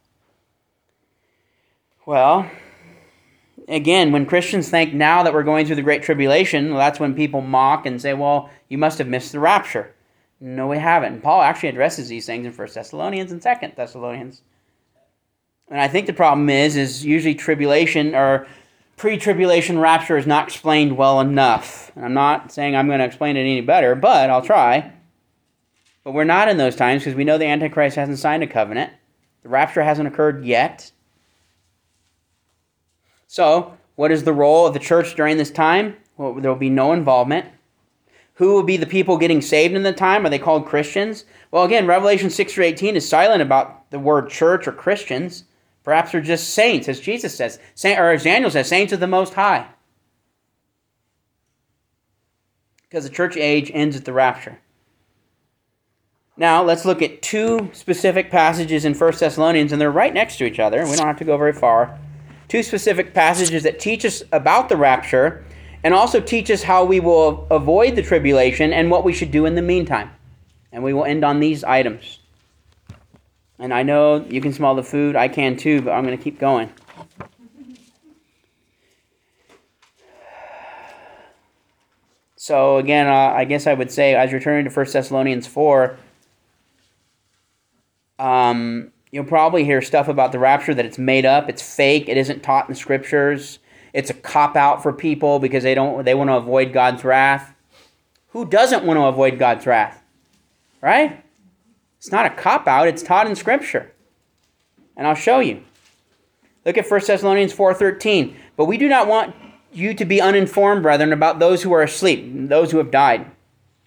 Well, again, when Christians think now that we're going through the Great Tribulation, well, that's when people mock and say, well, you must have missed the rapture. No, we haven't. And Paul actually addresses these things in First Thessalonians and Second Thessalonians. And I think the problem is, is usually tribulation or pre-tribulation rapture is not explained well enough. And I'm not saying I'm going to explain it any better, but I'll try. But we're not in those times because we know the Antichrist hasn't signed a covenant. The rapture hasn't occurred yet. So, what is the role of the church during this time? Well, there will be no involvement. Who will be the people getting saved in the time? Are they called Christians? Well, again, Revelation six through eighteen is silent about the word church or Christians. Perhaps they're just saints, as Jesus says, Saint, or as Daniel says, saints of the Most High. Because the church age ends at the rapture. Now, let's look at two specific passages in First Thessalonians, and they're right next to each other. We don't have to go very far. Two specific passages that teach us about the rapture and also teach us how we will avoid the tribulation and what we should do in the meantime. And we will end on these items. And I know you can smell the food. I can too, but I'm going to keep going. So again, uh, I guess I would say, as returning to First Thessalonians four, um, you'll probably hear stuff about the rapture that it's made up, it's fake, it isn't taught in the scriptures, it's a cop-out for people because they don't they want to avoid God's wrath. Who doesn't want to avoid God's wrath? Right? It's not a cop-out, it's taught in scripture. And I'll show you. Look at First Thessalonians four thirteen. But we do not want you to be uninformed, brethren, about those who are asleep, those who have died,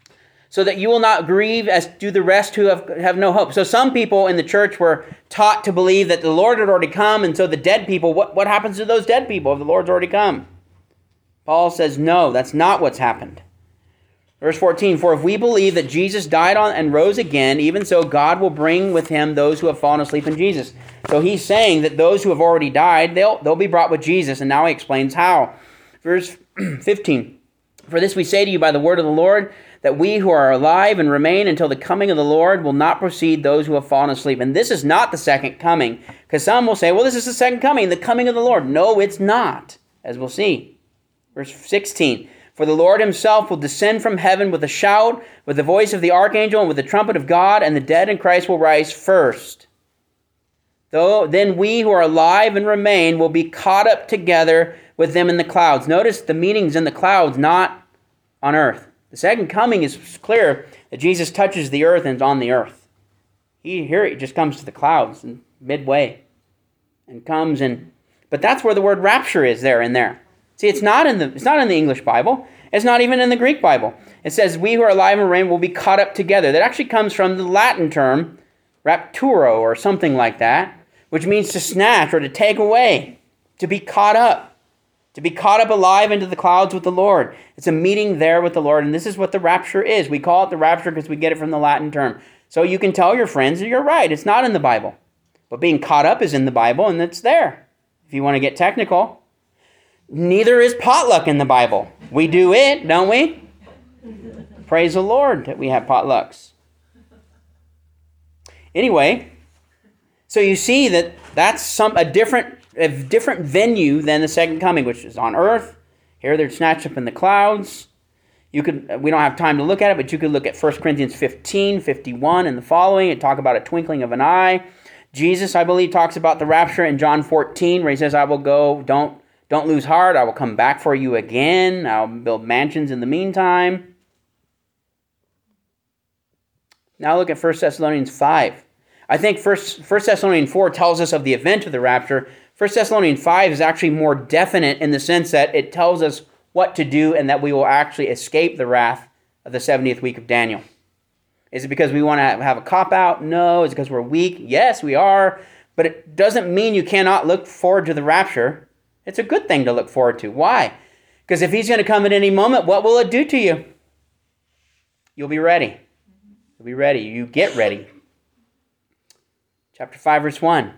so that you will not grieve as do the rest who have, have no hope. So some people in the church were taught to believe that the Lord had already come, and so the dead people, what, what happens to those dead people if the Lord's already come? Paul says, no, that's not what's happened. Verse fourteen, for if we believe that Jesus died on and rose again, even so God will bring with him those who have fallen asleep in Jesus. So he's saying that those who have already died, they'll, they'll be brought with Jesus, and now he explains how. Verse fifteen, for this we say to you by the word of the Lord, that we who are alive and remain until the coming of the Lord will not precede those who have fallen asleep. And this is not the second coming, because some will say, well, this is the second coming, the coming of the Lord. No, it's not, as we'll see. Verse sixteen, for the Lord himself will descend from heaven with a shout, with the voice of the archangel, and with the trumpet of God, and the dead in Christ will rise first. Though then we who are alive and remain will be caught up together with them in the clouds. Notice the meaning's in the clouds, not on earth. The second coming is clear that Jesus touches the earth and is on the earth. He, here he just comes to the clouds and midway and comes and, but that's where the word rapture is there in there. See, it's not in the it's not in the English Bible. It's not even in the Greek Bible. It says, we who are alive and remain will be caught up together. That actually comes from the Latin term, rapturo or something like that, which means to snatch or to take away, to be caught up. To be caught up alive into the clouds with the Lord. It's a meeting there with the Lord, and this is what the rapture is. We call it the rapture because we get it from the Latin term. So you can tell your friends that you're right, it's not in the Bible. But being caught up is in the Bible, and it's there, if you want to get technical. Neither is potluck in the Bible. We do it, don't we? Praise the Lord that we have potlucks. Anyway, so you see that that's some a different a different venue than the second coming, which is on earth. Here they're snatched up in the clouds. You could we don't have time to look at it, but you could look at First Corinthians fifteen, fifty-one and the following and talk about a twinkling of an eye. Jesus, I believe, talks about the rapture in John fourteen, where he says, I will go, don't, don't lose heart, I will come back for you again. I'll build mansions in the meantime. Now look at First Thessalonians five. I think First Thessalonians four tells us of the event of the rapture. First Thessalonians five is actually more definite in the sense that it tells us what to do and that we will actually escape the wrath of the seventieth week of Daniel. Is it because we want to have a cop-out? No. Is it because we're weak? Yes, we are. But it doesn't mean you cannot look forward to the rapture. It's a good thing to look forward to. Why? Because if he's going to come at any moment, what will it do to you? You'll be ready. You'll be ready. You get ready. Chapter five, verse one.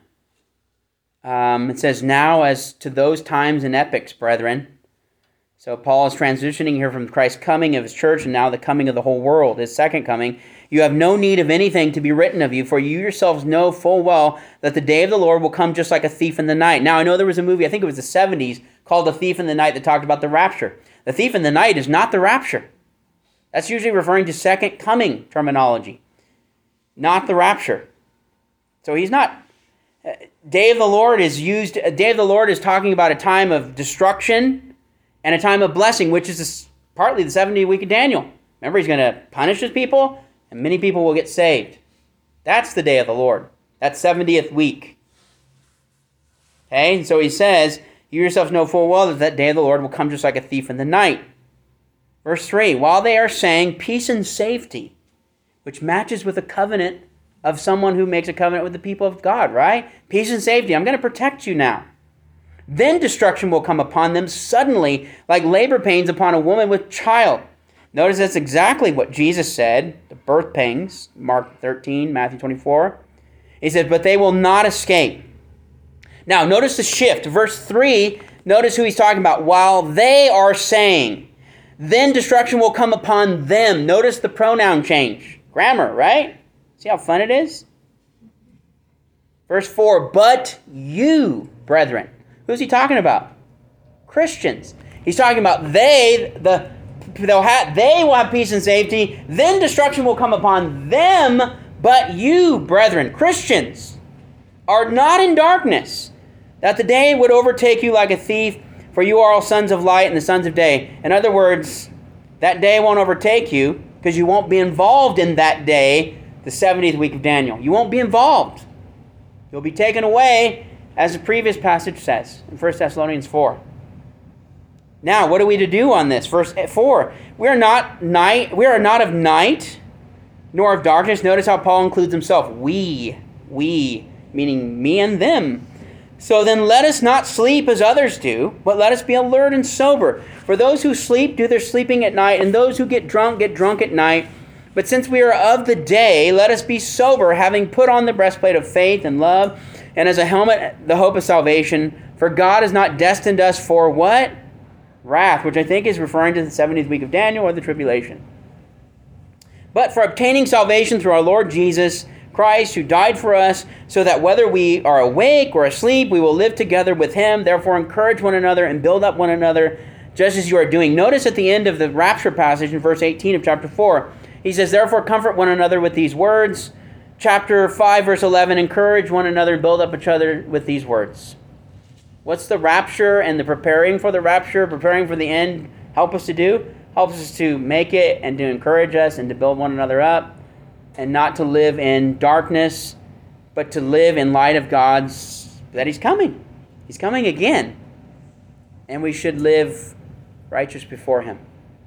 Um, it says, now as to those times and epochs, brethren. So Paul is transitioning here from Christ's coming of his church and now the coming of the whole world, his second coming. You have no need of anything to be written of you, for you yourselves know full well that the day of the Lord will come just like a thief in the night. Now, I know there was a movie, I think it was the seventies, called The Thief in the Night that talked about the rapture. The thief in the night is not the rapture. That's usually referring to second coming terminology, not the rapture. So he's not... Day of the Lord is used, Day of the Lord is talking about a time of destruction and a time of blessing, which is this, partly the seventieth week of Daniel. Remember, he's going to punish his people, and many people will get saved. That's the day of the Lord. That seventieth week. Okay, and so he says, you yourselves know full well that that day of the Lord will come just like a thief in the night. Verse three, while they are saying peace and safety, which matches with the covenant of someone who makes a covenant with the people of God, right? Peace and safety. I'm going to protect you now. Then destruction will come upon them suddenly, like labor pains upon a woman with child. Notice that's exactly what Jesus said, the birth pangs, Mark thirteen, Matthew twenty-four. He said, but they will not escape. Now, notice the shift. Verse three, notice who he's talking about. While they are saying, then destruction will come upon them. Notice the pronoun change. Grammar, right? See how fun it is? Verse four, but you, brethren. Who's he talking about? Christians. He's talking about they, the they'll have, they will have peace and safety. Then destruction will come upon them, but you, brethren, Christians, are not in darkness, that the day would overtake you like a thief, for you are all sons of light and the sons of day. In other words, that day won't overtake you because you won't be involved in that day, the seventieth week of Daniel. You won't be involved. You'll be taken away, as the previous passage says in First Thessalonians four. Now, what are we to do on this? Verse four. We are not night. We are not of night, nor of darkness. Notice how Paul includes himself. We, we, meaning me and them. So then let us not sleep as others do, but let us be alert and sober. For those who sleep do their sleeping at night, and those who get drunk get drunk at night. But since we are of the day, let us be sober, having put on the breastplate of faith and love, and as a helmet, the hope of salvation. For God has not destined us for what? Wrath, which I think is referring to the seventieth week of Daniel or the tribulation. But for obtaining salvation through our Lord Jesus Christ, who died for us, so that whether we are awake or asleep, we will live together with him. Therefore, encourage one another and build up one another, just as you are doing. Notice at the end of the rapture passage in verse eighteen of chapter four, he says, therefore, comfort one another with these words. Chapter five, verse eleven, encourage one another and build up each other with these words. What's the rapture and the preparing for the rapture, preparing for the end, help us to do? Helps us to make it and to encourage us and to build one another up, and not to live in darkness, but to live in light of God's, that he's coming. He's coming again. And we should live righteous before him.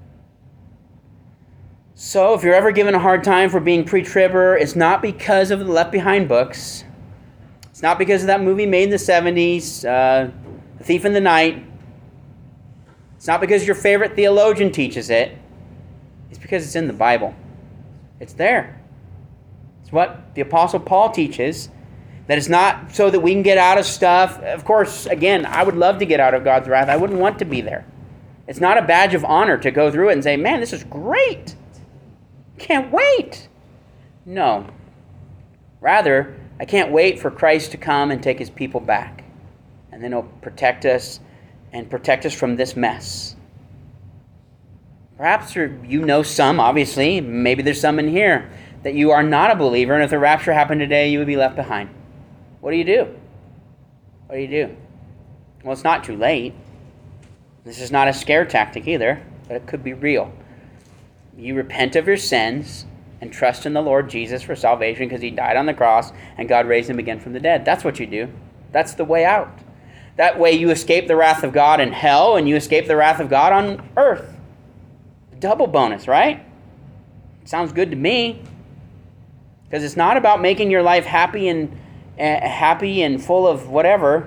So if you're ever given a hard time for being pre-tribber, it's not because of the Left Behind books. It's not because of that movie made in the seventies, uh, The Thief in the Night. It's not because your favorite theologian teaches it. It's because it's in the Bible. It's there. It's what the Apostle Paul teaches. That it's not so that we can get out of stuff. Of course, again, I would love to get out of God's wrath. I wouldn't want to be there. It's not a badge of honor to go through it and say, man, this is great. Can't wait. No. Rather, I can't wait for Christ to come and take his people back. And then he'll protect us and protect us from this mess. Perhaps you know some, obviously. Maybe there's some in here that you are not a believer, and if the rapture happened today, you would be left behind. What do you do? What do you do? Well, it's not too late. This is not a scare tactic either, but it could be real. You repent of your sins and trust in the Lord Jesus for salvation because he died on the cross and God raised him again from the dead. That's what you do. That's the way out. That way you escape the wrath of God in hell and you escape the wrath of God on earth. Double bonus, right? Sounds good to me. Because it's not about making your life happy and uh, happy and full of whatever.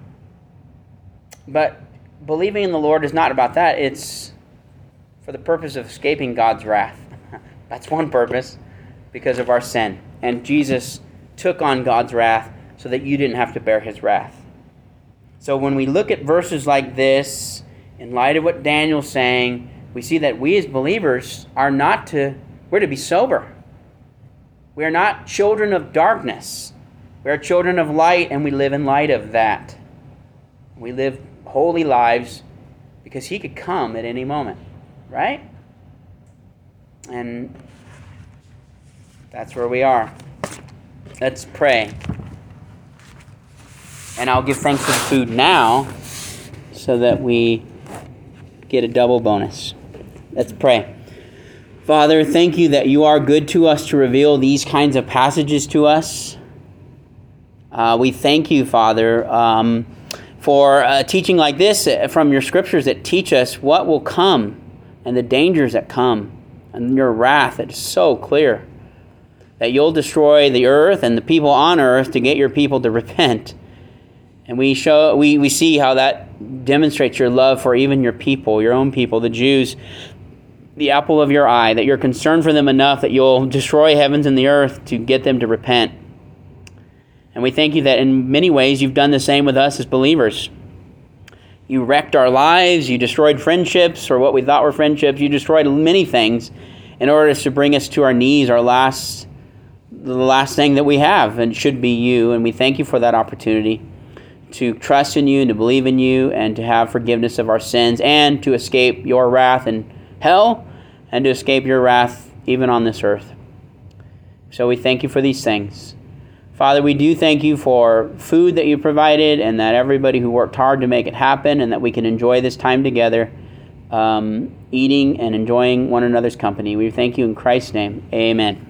But believing in the Lord is not about that. It's for the purpose of escaping God's wrath. That's one purpose, because of our sin. And Jesus took on God's wrath so that you didn't have to bear his wrath. So when we look at verses like this, in light of what Daniel's saying, we see that we as believers are not to, we're to be sober. We are not children of darkness. We are children of light, and we live in light of that. We live holy lives because he could come at any moment, right? And that's where we are. Let's pray. And I'll give thanks for the food now so that we get a double bonus. Let's pray. Father, thank you that you are good to us to reveal these kinds of passages to us. Uh, we thank you, Father, um, for uh, teaching like this from your scriptures that teach us what will come and the dangers that come. And your wrath that is so clear. That you'll destroy the earth and the people on earth to get your people to repent. And we show we, we see how that demonstrates your love for even your people, your own people, the Jews, the apple of your eye, that you're concerned for them enough that you'll destroy heavens and the earth to get them to repent. And we thank you that in many ways you've done the same with us as believers. You wrecked our lives, you destroyed friendships, or what we thought were friendships. You destroyed many things in order to bring us to our knees, our last, the last thing that we have, and should be you. And we thank you for that opportunity to trust in you and to believe in you and to have forgiveness of our sins and to escape your wrath in hell and to escape your wrath even on this earth. So we thank you for these things. Father, we do thank you for food that you provided and that everybody who worked hard to make it happen and that we can enjoy this time together, um, eating and enjoying one another's company. We thank you in Christ's name. Amen.